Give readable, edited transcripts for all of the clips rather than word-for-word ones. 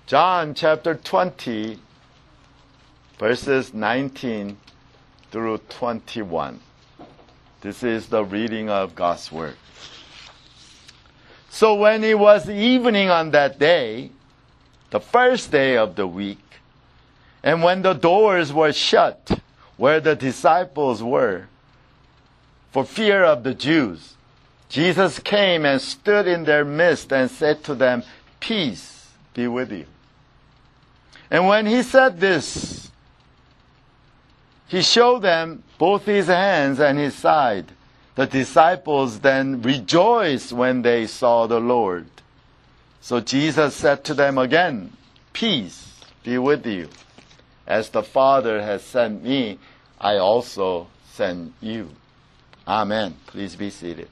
John chapter 20, verses 19 through 21. This is the reading of God's Word. So when it was evening on that day, the first day of the week, and when the doors were shut where the disciples were, for fear of the Jews, Jesus came and stood in their midst and said to them, "Peace be with you." And when he said this, he showed them both his hands and his side. The disciples then rejoiced when they saw the Lord. So Jesus said to them again, "Peace be with you. As the Father has sent me, I also send you." Amen. Please be seated.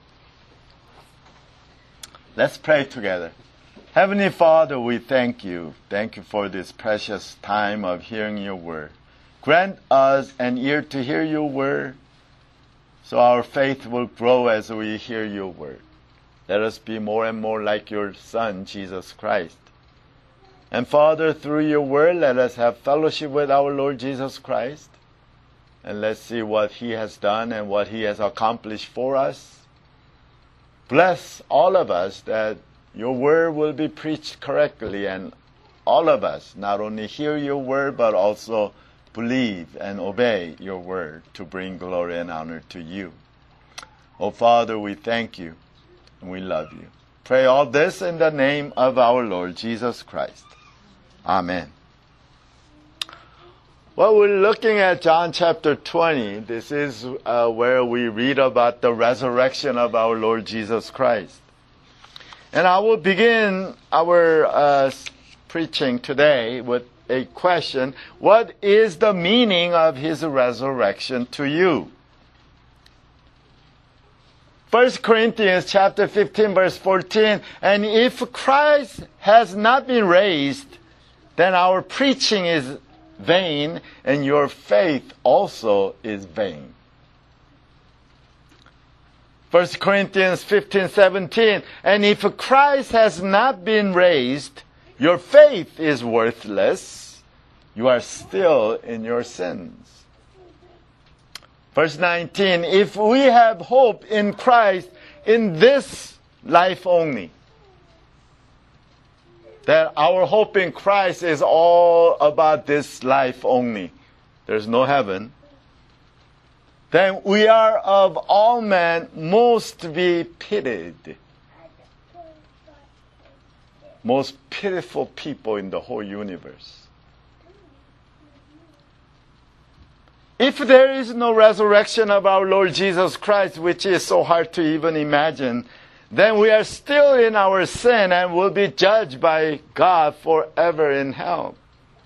Let's pray together. Heavenly Father, we thank you. Thank you for this precious time of hearing your word. Grant us an ear to hear your word, so our faith will grow as we hear your word. Let us be more and more like your Son, Jesus Christ. And Father, through your word, let us have fellowship with our Lord Jesus Christ. And let's see what he has done and what he has accomplished for us. Bless all of us that your word will be preached correctly, and all of us not only hear your word, but also believe and obey your word to bring glory and honor to you. Oh, Father, we thank you and we love you. Pray all this in the name of our Lord Jesus Christ. Amen. Well, we're looking at John chapter 20. This is where we read about the resurrection of our Lord Jesus Christ. And I will begin our preaching today with a question. What is the meaning of his resurrection to you? 1 Corinthians chapter 15 verse 14, and if Christ has not been raised, then our preaching is vain, and your faith also is vain. 1 Corinthians 15:17, and if Christ has not been raised, your faith is worthless. You are still in your sins. Verse 19, if we have hope in Christ in this life only, that our hope in Christ is all about this life only, there's no heaven, then we are of all men most to be pitied. Most pitiful people in the whole universe. If there is no resurrection of our Lord Jesus Christ, which is so hard to even imagine, then we are still in our sin and will be judged by God forever in hell.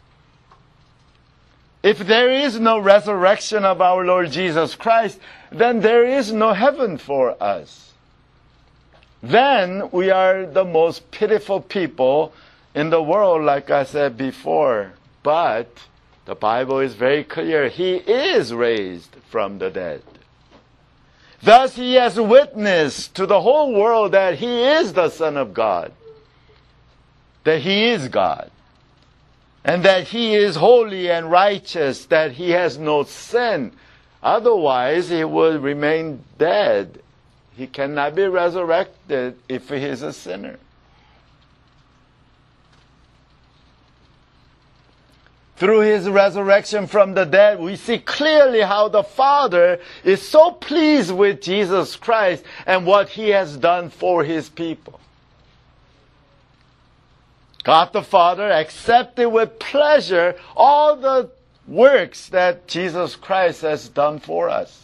If there is no resurrection of our Lord Jesus Christ, then there is no heaven for us. Then we are the most pitiful people in the world, like I said before. But the Bible is very clear. He is raised from the dead. Thus he has witnessed to the whole world that he is the Son of God, that he is God, and that he is holy and righteous, that he has no sin. Otherwise, he will remain dead. He cannot be resurrected if he is a sinner. Through his resurrection from the dead, we see clearly how the Father is so pleased with Jesus Christ and what he has done for his people. God the Father accepted with pleasure all the works that Jesus Christ has done for us.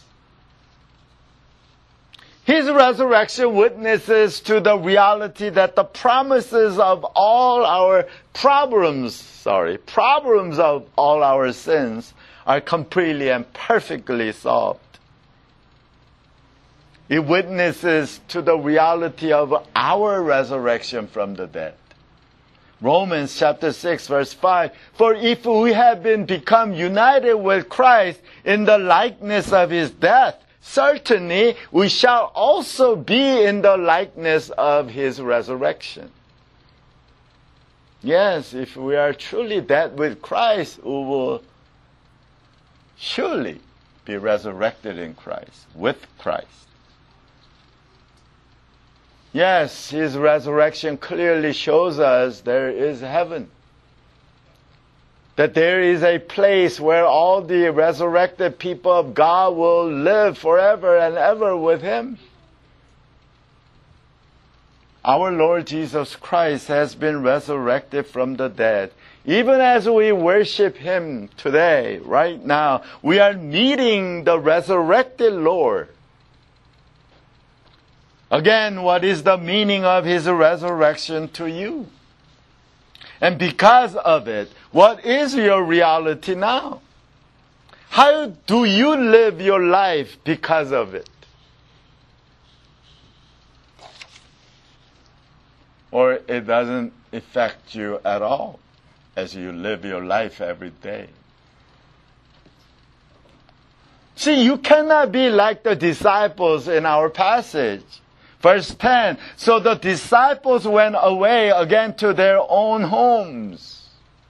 His resurrection witnesses to the reality that the promises of all our problems of all our sins are completely and perfectly solved. It witnesses to the reality of our resurrection from the dead. Romans chapter 6 verse 5, for if we have become united with Christ in the likeness of his death, certainly we shall also be in the likeness of his resurrection. Yes, if we are truly dead with Christ, we will surely be resurrected in Christ, with Christ. Yes, His resurrection clearly shows us there is heaven. That there is a place where all the resurrected people of God will live forever and ever with Him. Our Lord Jesus Christ has been resurrected from the dead. Even as we worship Him today, right now, we are meeting the resurrected Lord. Again, what is the meaning of His resurrection to you? And because of it, what is your reality now? How do you live your life because of it? Or it doesn't affect you at all as you live your life every day? See, you cannot be like the disciples in our passage. Verse 10, so the disciples went away again to their own homes.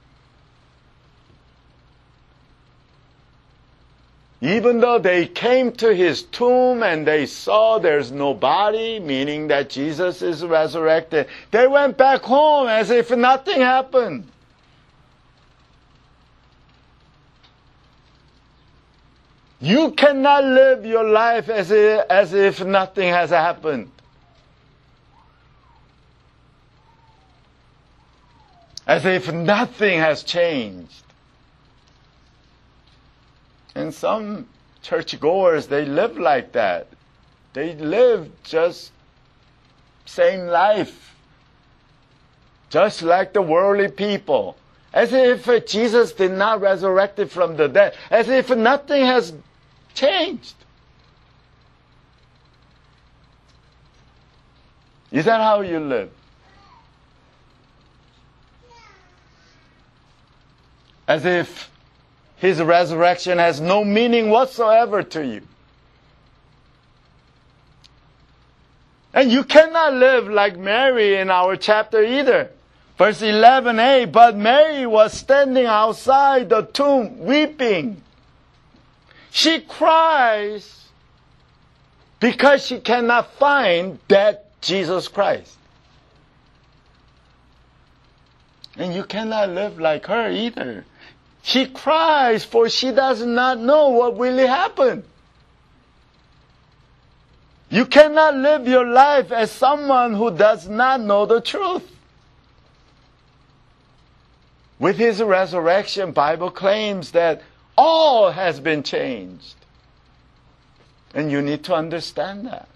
Even though they came to His tomb and they saw there's no body, meaning that Jesus is resurrected, they went back home as if nothing happened. You cannot live your life as if nothing has happened. As if nothing has changed. And some churchgoers, they live like that. They live just same life. Just like the worldly people. As if Jesus did not resurrect from the dead. As if nothing has changed. Is that how you live? As if His resurrection has no meaning whatsoever to you. And you cannot live like Mary in our chapter either. Verse 11a, but Mary was standing outside the tomb weeping. She cries because she cannot find that Jesus Christ. And you cannot live like her either. She cries for she does not know what really happened. You cannot live your life as someone who does not know the truth. With His resurrection, Bible claims that all has been changed. And you need to understand that.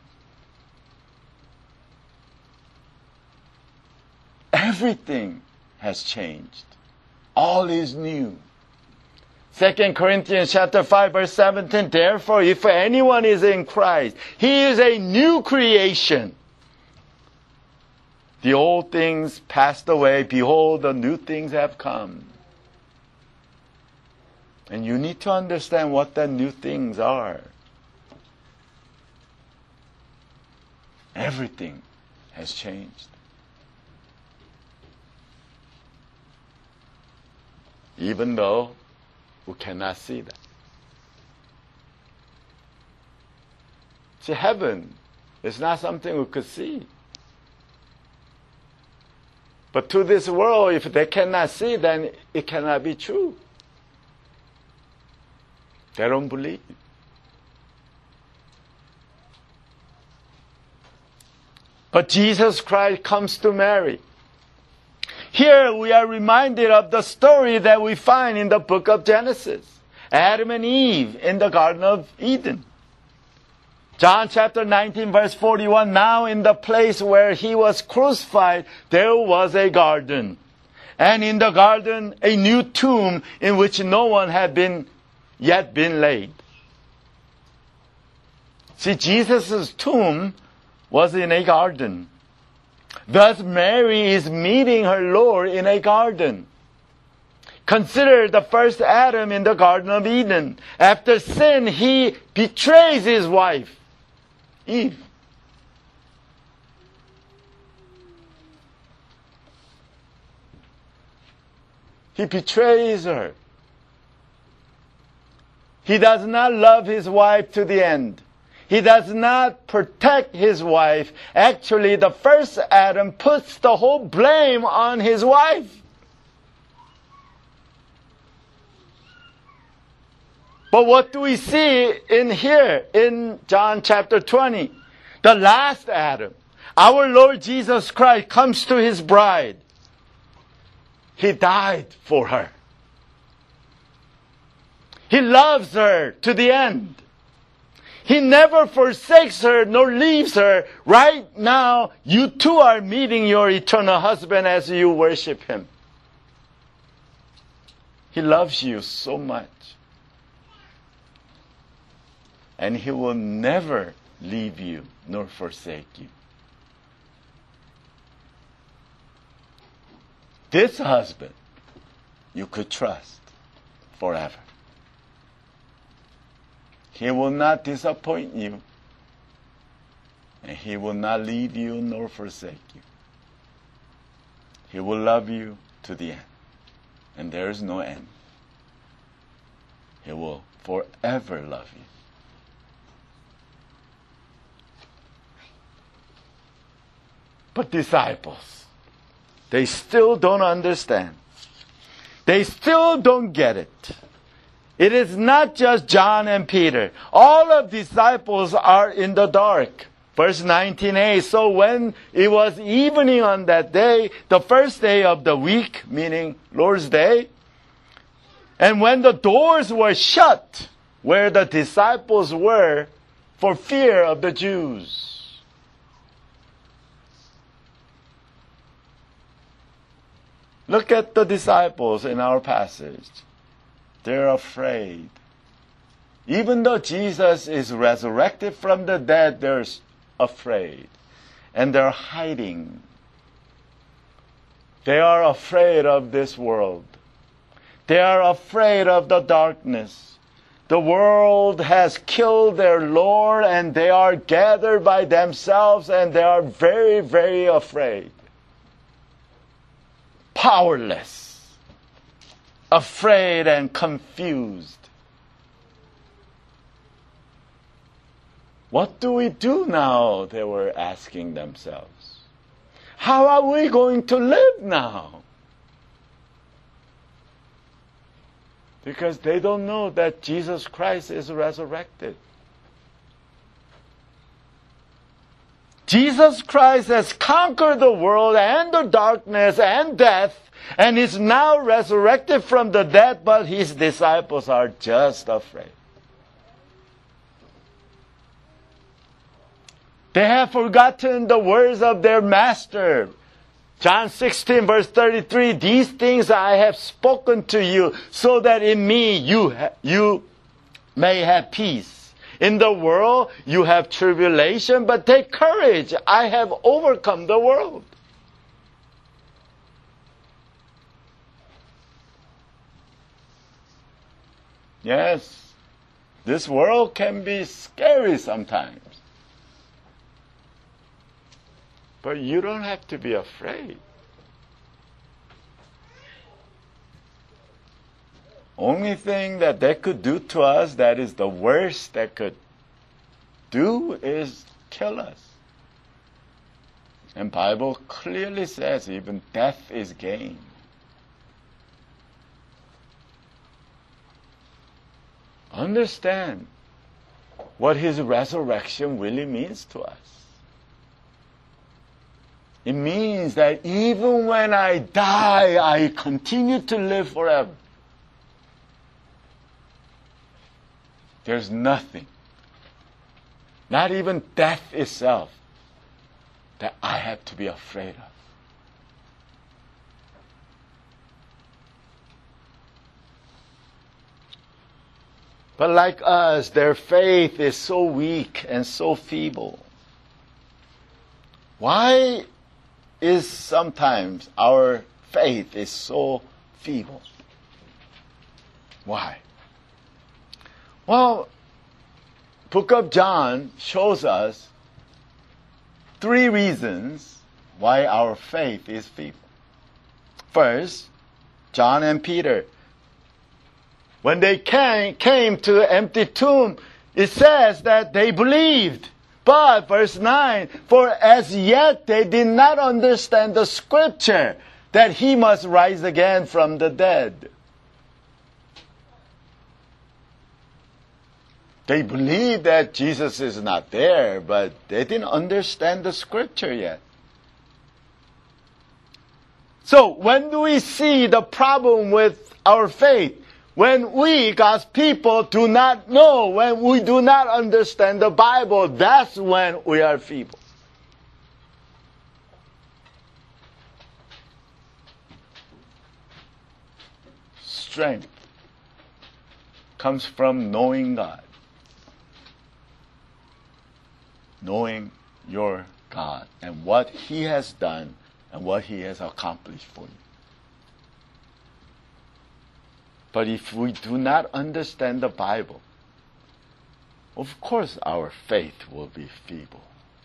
Everything has changed. All is new. 2 Corinthians chapter 5 verse 17, therefore if anyone is in Christ, he is a new creation. The old things passed away, behold, the new things have come. And you need to understand what the new things are. Everything has changed. Even though we cannot see that. See, heaven is not something we could see. But to this world, if they cannot see, then it cannot be true. They don't believe. But Jesus Christ comes to Mary. Here we are reminded of the story that we find in the book of Genesis. Adam and Eve in the Garden of Eden. John chapter 19 verse 41, now in the place where He was crucified, there was a garden. And in the garden, a new tomb in which no one had yet been laid. See, Jesus' tomb was in a garden. Thus Mary is meeting her Lord in a garden. Consider the first Adam in the Garden of Eden. After sin, he betrays his wife, Eve. He betrays her. He does not love his wife to the end. He does not protect his wife. Actually, the first Adam puts the whole blame on his wife. But what do we see in here in John chapter 20? The last Adam, our Lord Jesus Christ, comes to his bride. He died for her. He loves her to the end. He never forsakes her nor leaves her. Right now, you too are meeting your eternal husband as you worship him. He loves you so much. And he will never leave you nor forsake you. This husband you could trust forever. He will not disappoint you, and he will not leave you nor forsake you. He will love you to the end, and there is no end. He will forever love you. But disciples, they still don't understand. They still don't get it. It is not just John and Peter. All of disciples are in the dark. Verse 19a, so when it was evening on that day, the first day of the week, meaning Lord's Day, and when the doors were shut, where the disciples were, for fear of the Jews. Look at the disciples in our passage. They're afraid. Even though Jesus is resurrected from the dead, they're afraid. And they're hiding. They are afraid of this world. They are afraid of the darkness. The world has killed their Lord, and they are gathered by themselves, and they are very, very afraid. Powerless. Afraid and confused. What do we do now? They were asking themselves. How are we going to live now? Because they don't know that Jesus Christ is resurrected. Jesus Christ has conquered the world and the darkness and death, and is now resurrected from the dead, but his disciples are just afraid. They have forgotten the words of their master. John 16 verse 33, these things I have spoken to you, so that in me you may have peace. In the world you have tribulation, but take courage. I have overcome the world. Yes, this world can be scary sometimes. But you don't have to be afraid. Only thing that they could do to us that is the worst they could do is kill us. And Bible clearly says even death is gain. Understand what his resurrection really means to us. It means that even when I die, I continue to live forever. There's nothing, not even death itself, that I have to be afraid of. But like us, their faith is so weak and so feeble. Why is sometimes our faith is so feeble? Why? Well, Book of John shows us 3 reasons why our faith is feeble. First, John and Peter. When they came to the empty tomb, it says that they believed. But, verse 9, for as yet they did not understand the scripture that he must rise again from the dead. They believe that Jesus is not there, but they didn't understand the scripture yet. So, when do we see the problem with our faith? When we, God's people, do not know, when we do not understand the Bible, that's when we are feeble. Strength comes from knowing God. Knowing your God and what He has done and what He has accomplished for you. But if we do not understand the Bible, of course our faith will be feeble.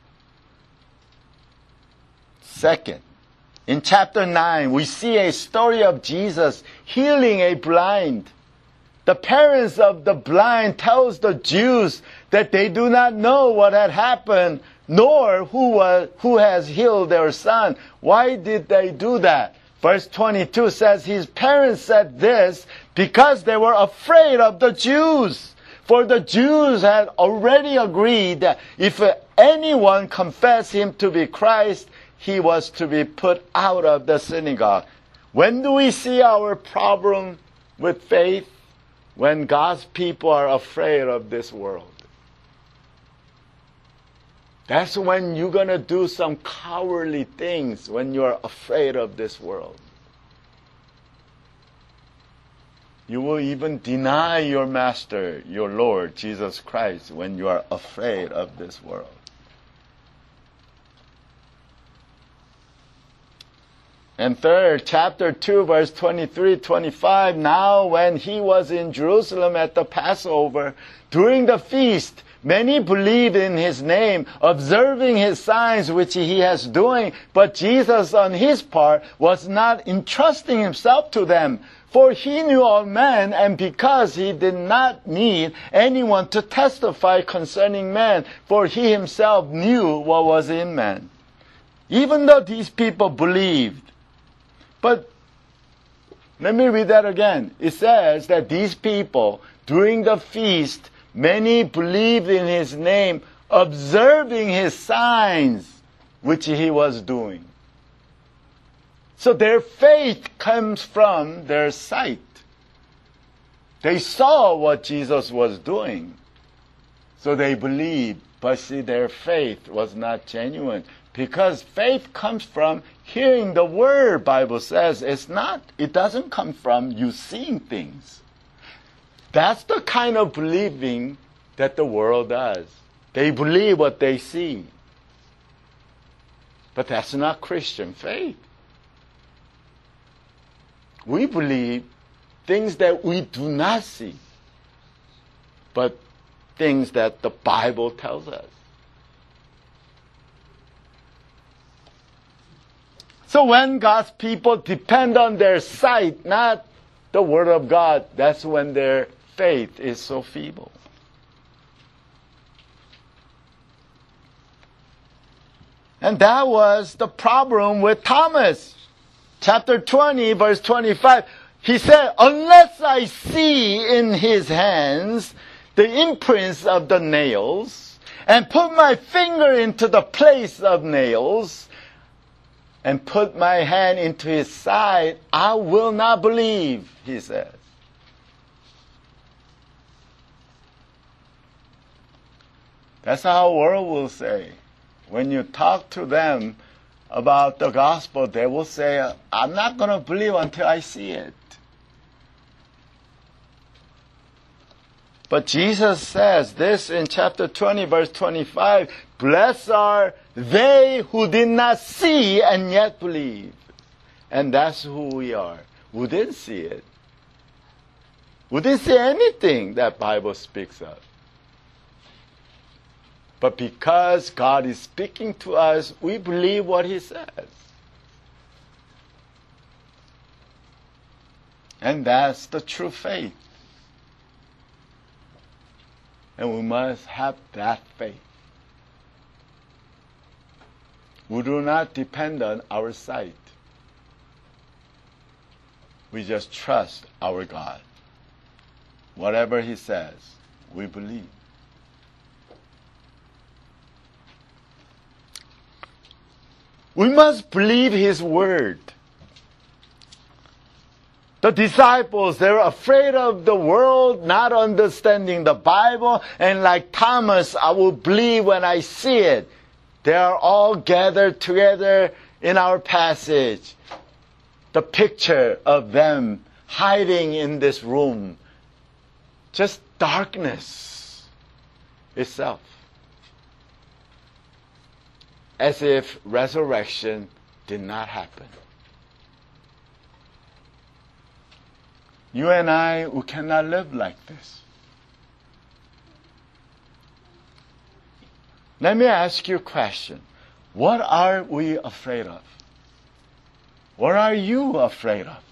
Second, in chapter 9, we see a story of Jesus healing a blind. The parents of the blind tells the Jews that they do not know what had happened, nor who has healed their son. Why did they do that? Verse 22 says, his parents said this because they were afraid of the Jews. For the Jews had already agreed that if anyone confessed him to be Christ, he was to be put out of the synagogue. When do we see our problem with faith? When God's people are afraid of this world. That's when you're going to do some cowardly things, when you're afraid of this world. You will even deny your Master, your Lord, Jesus Christ, when you are afraid of this world. And third, chapter 2, verse 23-25, now when he was in Jerusalem at the Passover, during the feast, many believed in his name, observing his signs which he has doing. But Jesus, on his part, was not entrusting himself to them, for he knew all men, and because he did not need anyone to testify concerning men, for he himself knew what was in man. Even though these people believed, but let me read that again. It says that these people, during the feast, many believed in his name, observing his signs, which he was doing. So their faith comes from their sight. They saw what Jesus was doing. So they believed, but see, their faith was not genuine. Because faith comes from hearing the word, Bible says. It doesn't come from you seeing things. That's the kind of believing that the world does. They believe what they see. But that's not Christian faith. We believe things that we do not see, but things that the Bible tells us. So when God's people depend on their sight, not the Word of God, that's when their faith is so feeble. And that was the problem with Thomas. Chapter 20, verse 25. He said, unless I see in his hands the imprints of the nails, and put my finger into the place of nails, and put my hand into his side, I will not believe, he says. That's how the world will say. When you talk to them about the gospel, they will say, I'm not going to believe until I see it. But Jesus says this in chapter 20, verse 25, blessed are they who did not see and yet believe. And that's who we are. We didn't see it. We didn't see anything that Bible speaks of. But because God is speaking to us, we believe what He says. And that's the true faith. And we must have that faith. We do not depend on our sight. We just trust our God. Whatever He says, we believe. We must believe His word. The disciples, they're afraid of the world, not understanding the Bible, and like Thomas, I will believe when I see it. They are all gathered together in our passage. The picture of them hiding in this room. Just darkness itself. As if resurrection did not happen. You and I, we cannot live like this. Let me ask you a question. What are we afraid of? What are you afraid of?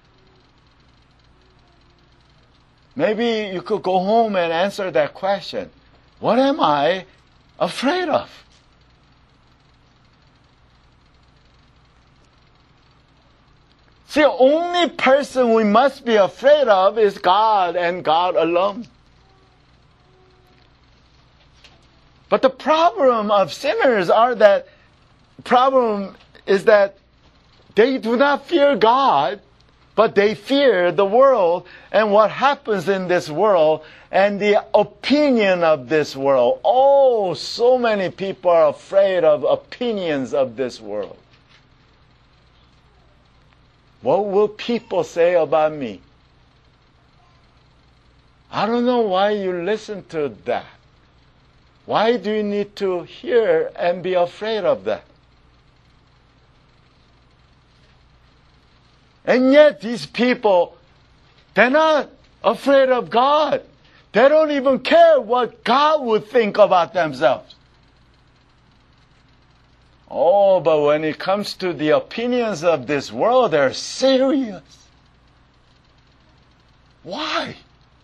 Maybe you could go home and answer that question. What am I afraid of? See, the only person we must be afraid of is God and God alone. But the problem of sinners is that they do not fear God, but they fear the world and what happens in this world and the opinion of this world. Oh, so many people are afraid of opinions of this world. What will people say about me? I don't know why you listen to that. Why do you need to hear and be afraid of that? And yet these people, they're not afraid of God. They don't even care what God would think about themselves. Oh, but when it comes to the opinions of this world, they're serious. Why?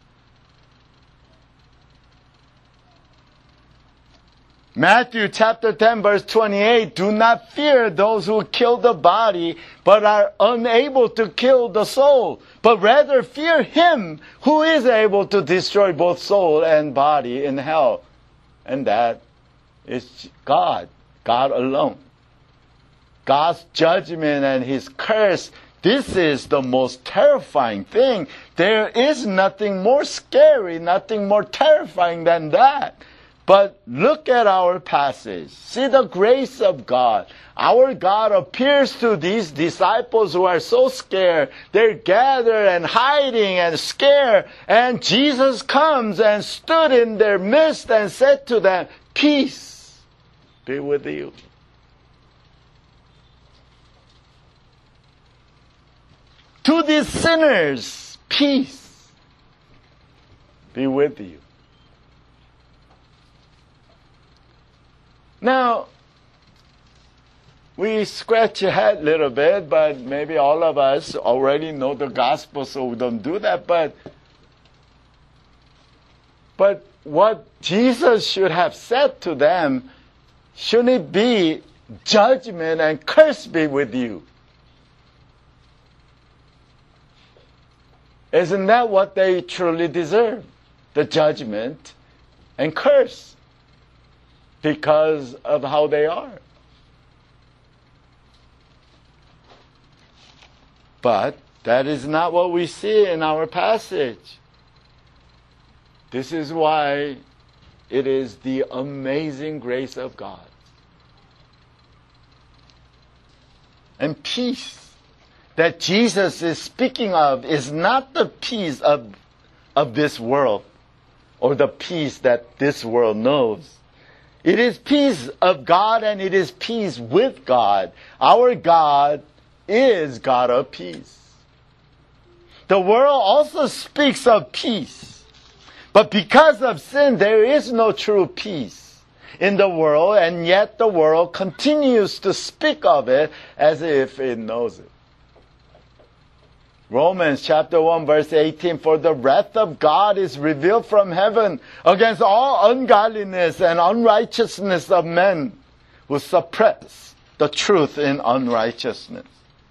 Matthew chapter 10 verse 28, do not fear those who kill the body, but are unable to kill the soul, but rather fear Him who is able to destroy both soul and body in hell. And that is God alone. God's judgment and His curse, this is the most terrifying thing. There is nothing more scary, nothing more terrifying than that. But look at our passage. See the grace of God. Our God appears to these disciples who are so scared. They're gathered and hiding and scared. And Jesus comes and stood in their midst and said to them, peace be with you. To these sinners, peace be with you. Now, we scratch your head a little bit, but maybe all of us already know the gospel, so we don't do that. But what Jesus should have said to them, shouldn't it be judgment and curse be with you? Isn't that what they truly deserve? The judgment and curse. Because of how they are. But that is not what we see in our passage. This is why it is the amazing grace of God. And peace that Jesus is speaking of is not the peace of this world or the peace that this world knows. It is peace of God and it is peace with God. Our God is God of peace. The world also speaks of peace. But because of sin, there is no true peace in the world, and yet the world continues to speak of it as if it knows it. Romans chapter 1 verse 18, for the wrath of God is revealed from heaven against all ungodliness and unrighteousness of men who suppress the truth in unrighteousness.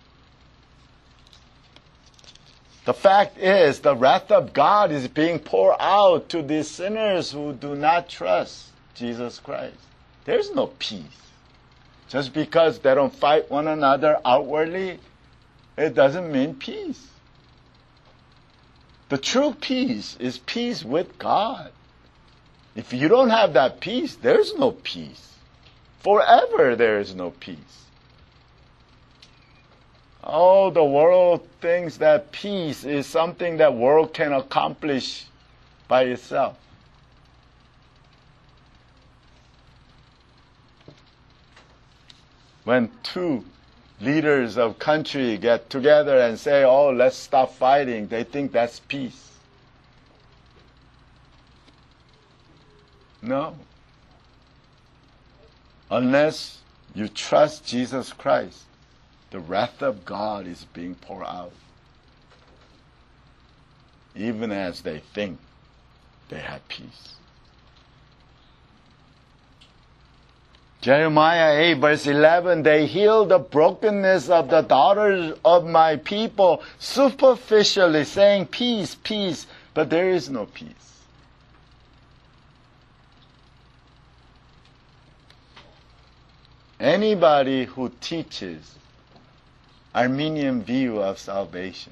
The fact is, the wrath of God is being poured out to these sinners who do not trust Jesus Christ. There's no peace. Just because they don't fight one another outwardly, it doesn't mean peace. The true peace is peace with God. If you don't have that peace, there's no peace. Forever there is no peace. Oh, the world thinks that peace is something that world can accomplish by itself. When two leaders of country get together and say, oh, let's stop fighting, they think that's peace. No. Unless you trust Jesus Christ, the wrath of God is being poured out. Even as they think they have peace. Jeremiah 8 verse 11, they heal the brokenness of the daughters of my people superficially, saying peace, peace, but there is no peace. Anybody who teaches Arminian view of salvation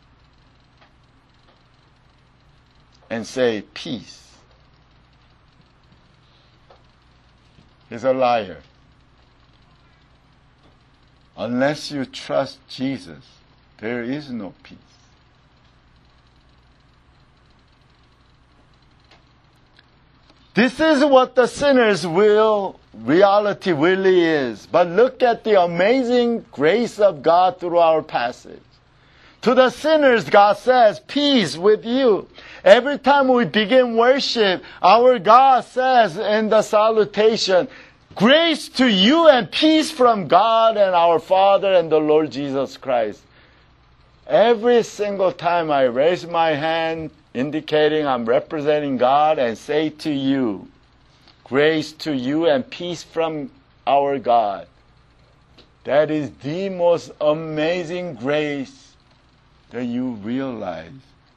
and say peace is a liar. Unless you trust Jesus, there is no peace. This is what the sinner's reality really is. But look at the amazing grace of God through our passage. To the sinners, God says, peace with you. Every time we begin worship, our God says in the salutation, grace to you and peace from God and our Father and the Lord Jesus Christ. Every single time I raise my hand, indicating I'm representing God, and say to you, grace to you and peace from our God. That is the most amazing grace that you realize.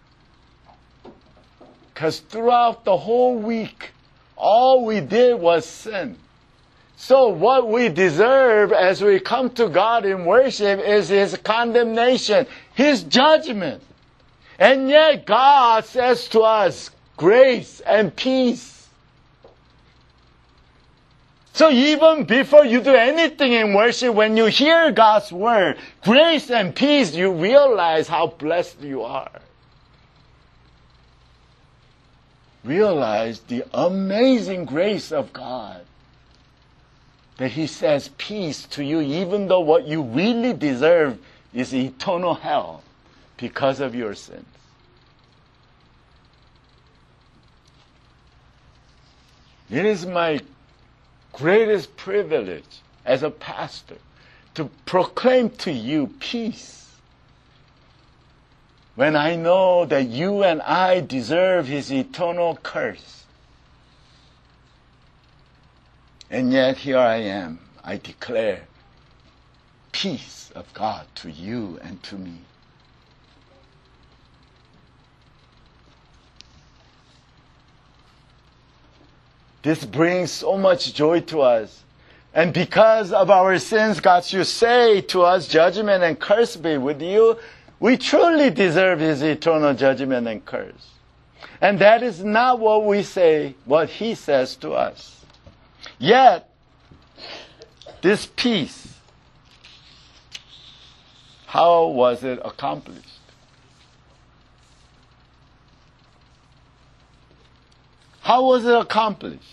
Because throughout the whole week, all we did was sin. So what we deserve as we come to God in worship is His condemnation, His judgment. And yet God says to us, grace and peace. So even before you do anything in worship, when you hear God's word, grace and peace, you realize how blessed you are. Realize the amazing grace of God. That He says peace to you, even though what you really deserve is eternal hell because of your sins. It is my greatest privilege as a pastor to proclaim to you peace when I know that you and I deserve His eternal curse. And yet here I am, I declare peace of God to you and to me. This brings so much joy to us. And because of our sins, God should say to us, judgment and curse be with you. We truly deserve His eternal judgment and curse. And that is not what we say, what He says to us. Yet, this peace, how was it accomplished? How was it accomplished?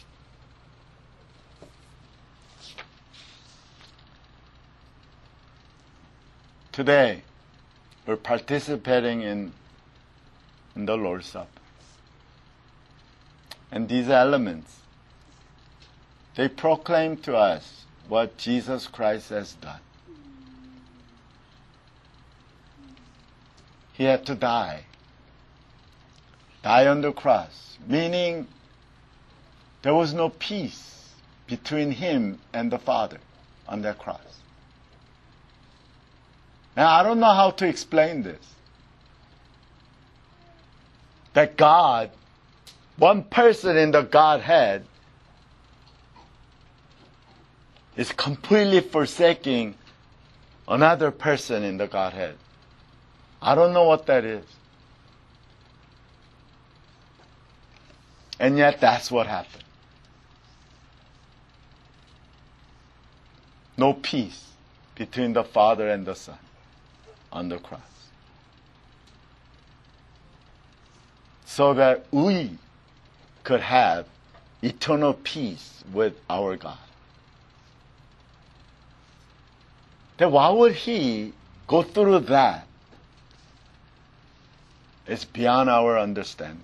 Today, we're participating in the Lord's Supper. And these elements, they proclaim to us what Jesus Christ has done. He had to die. Die on the cross. Meaning there was no peace between him and the Father on that cross. Now, I don't know how to explain this. That God, one person in the Godhead, is completely forsaking another person in the Godhead. I don't know what that is. And yet that's what happened. No peace between the Father and the Son on the cross. So that we could have eternal peace with our God. Then why would He go through that? It's beyond our understanding.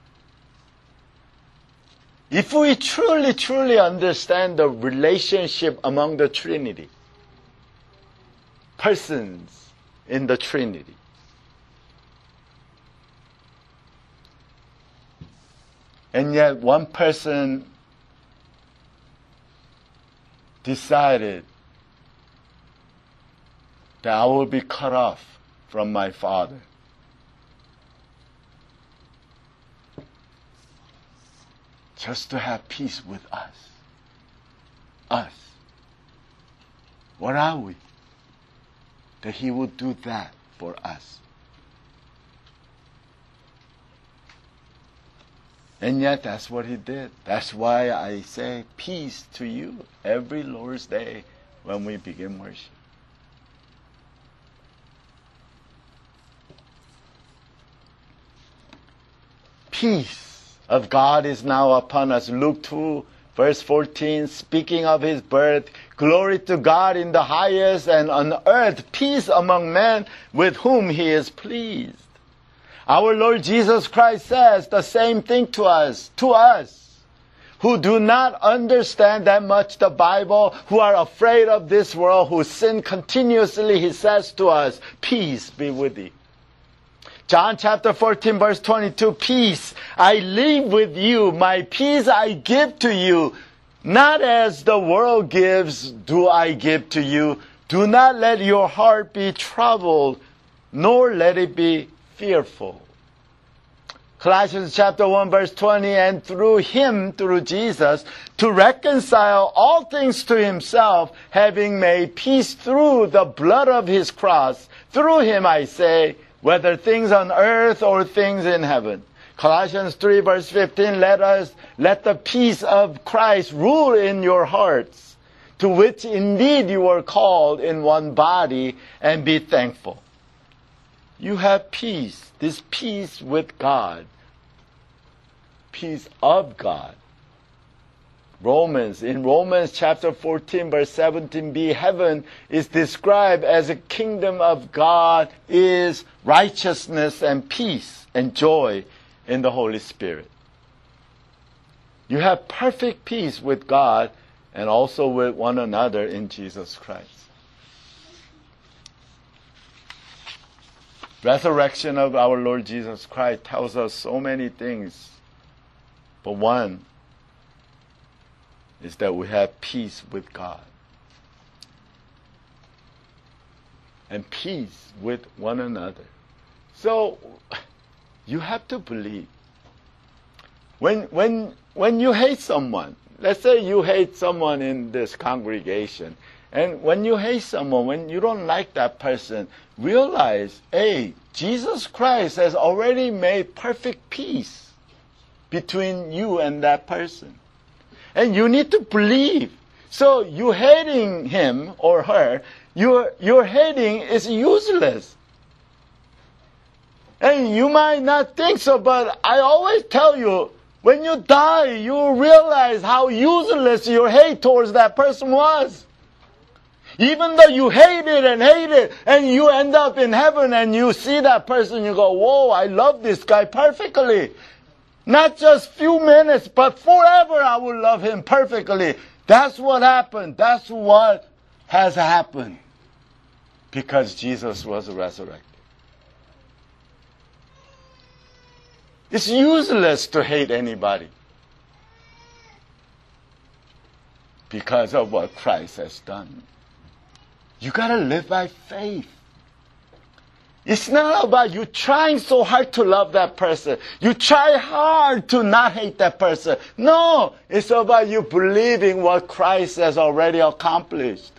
If we truly, truly understand the relationship among the Trinity, persons in the Trinity, and yet one person decided that I will be cut off from my Father. Just to have peace with us. Us. What are we? That He would do that for us. And yet that's what He did. That's why I say peace to you every Lord's Day when we begin worship. Peace of God is now upon us. Luke 2, verse 14, speaking of His birth, glory to God in the highest, and on earth peace among men with whom He is pleased. Our Lord Jesus Christ says the same thing to us who do not understand that much the Bible, who are afraid of this world, who sin continuously. He says to us, peace be with thee. John chapter 14 verse 22, peace I leave with you, my peace I give to you. Not as the world gives do I give to you. Do not let your heart be troubled, nor let it be fearful. Colossians chapter 1 verse 20, and through Him, through Jesus, to reconcile all things to Himself, having made peace through the blood of His cross. Through Him, I say, whether things on earth or things in heaven. Colossians 3 verse 15, let the peace of Christ rule in your hearts, to which indeed you are called in one body, and be thankful. You have peace, this peace with God, peace of God. In Romans chapter 14 verse 17b, heaven is described as a kingdom of God is righteousness and peace and joy in the Holy Spirit. You have perfect peace with God and also with one another in Jesus Christ. Resurrection of our Lord Jesus Christ tells us so many things, but one is that we have peace with God and peace with one another. So you have to believe. When you hate someone, let's say you hate someone in this congregation, and when you hate someone, when you don't like that person, realize, hey, Jesus Christ has already made perfect peace between you and that person. And you need to believe. So you hating him or her, your hating is useless. And you might not think so, but I always tell you, when you die, you realize how useless your hate towards that person was. Even though you hate it, and you end up in heaven and you see that person, you go, whoa, I love this guy perfectly. Not just few minutes, but forever I will love him perfectly. That's what happened. That's what has happened. Because Jesus was resurrected. It's useless to hate anybody because of what Christ has done. You got to live by faith. It's not about you trying so hard to love that person. You try hard to not hate that person. No, it's about you believing what Christ has already accomplished.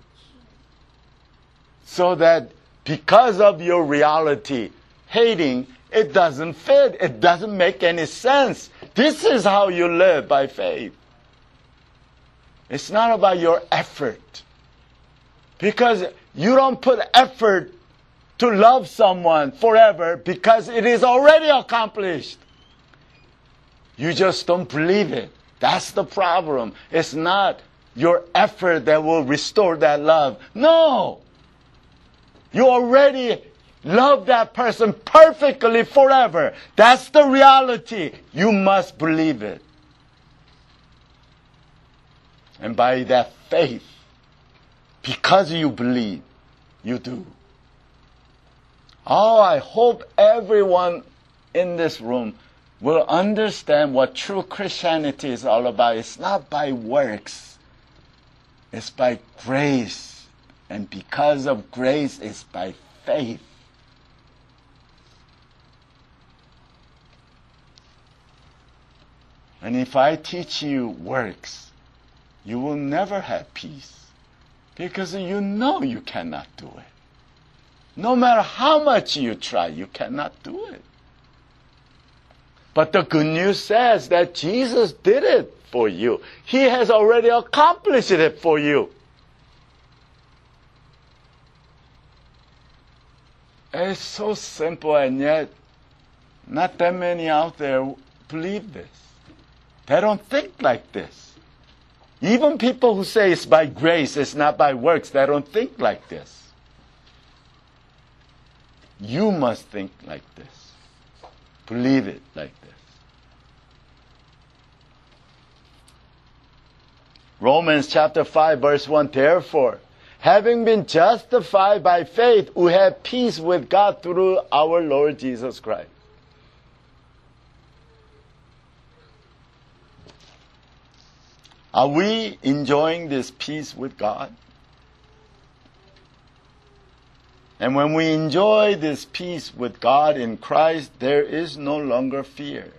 So that because of your reality, hating, it doesn't fit. It doesn't make any sense. This is how you live by faith. It's not about your effort. Because you don't put effort to love someone forever because it is already accomplished. You just don't believe it. That's the problem. It's not your effort that will restore that love. No! You already love that person perfectly forever. That's the reality. You must believe it. And by that faith, because you believe, you do. Oh, I hope everyone in this room will understand what true Christianity is all about. It's not by works. It's by grace. And because of grace, it's by faith. And if I teach you works, you will never have peace. Because you know you cannot do it. No matter how much you try, you cannot do it. But the good news says that Jesus did it for you. He has already accomplished it for you. It's so simple, and yet not that many out there believe this. They don't think like this. Even people who say it's by grace, it's not by works, they don't think like this. You must think like this. Believe it like this. Romans chapter 5 verse 1, therefore, having been justified by faith, we have peace with God through our Lord Jesus Christ. Are we enjoying this peace with God? And when we enjoy this peace with God in Christ, there is no longer fear.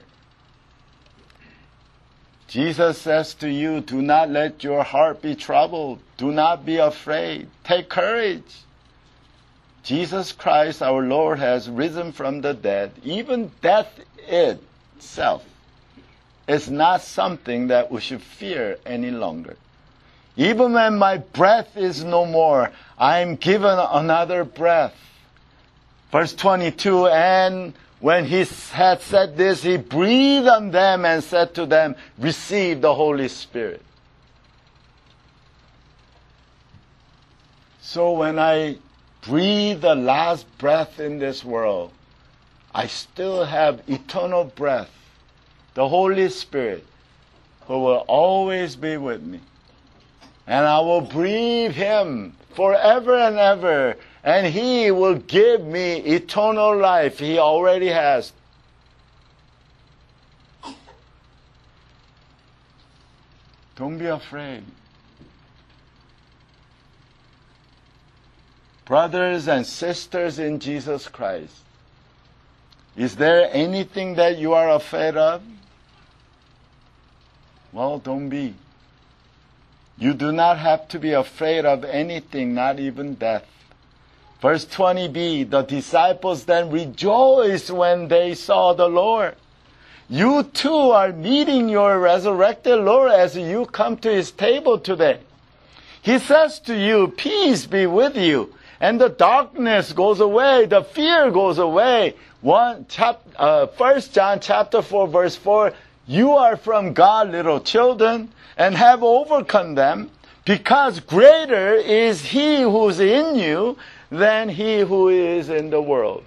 Jesus says to you, do not let your heart be troubled. Do not be afraid. Take courage. Jesus Christ, our Lord, has risen from the dead. Even death itself is not something that we should fear any longer. Even when my breath is no more, I am given another breath. Verse 22, and when he had said this, he breathed on them and said to them, receive the Holy Spirit. So when I breathe the last breath in this world, I still have eternal breath, the Holy Spirit, who will always be with me. And I will breathe him forever and ever. And he will give me eternal life. He already has. Don't be afraid. Brothers and sisters in Jesus Christ, is there anything that you are afraid of? Well, don't be. You do not have to be afraid of anything, not even death. Verse 20b, the disciples then rejoiced when they saw the Lord. You too are meeting your resurrected Lord as you come to his table today. He says to you, peace be with you. And the darkness goes away, the fear goes away. 1 John chapter 4 verse 4, you are from God, little children, and have overcome them, because greater is he who is in you than he who is in the world.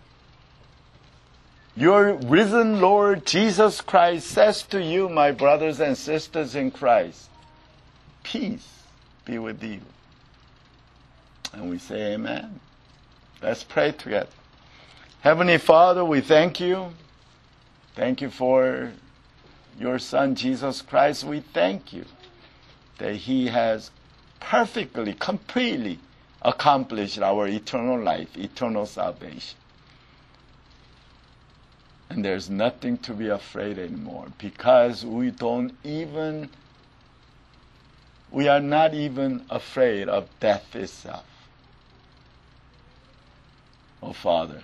Your risen Lord Jesus Christ says to you, my brothers and sisters in Christ, peace be with you. And we say amen. Let's pray together. Heavenly Father, we thank you Thank you for your Son, Jesus Christ. We thank you that He has perfectly, completely accomplished our eternal life, eternal salvation. And there's nothing to be afraid anymore because we are not even afraid of death itself. Oh, Father,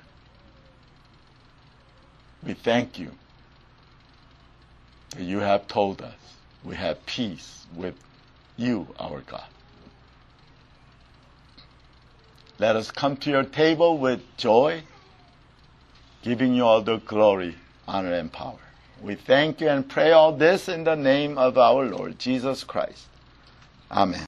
we thank you that you have told us we have peace with you, our God. Let us come to your table with joy, giving you all the glory, honor, and power. We thank you and pray all this in the name of our Lord Jesus Christ. Amen.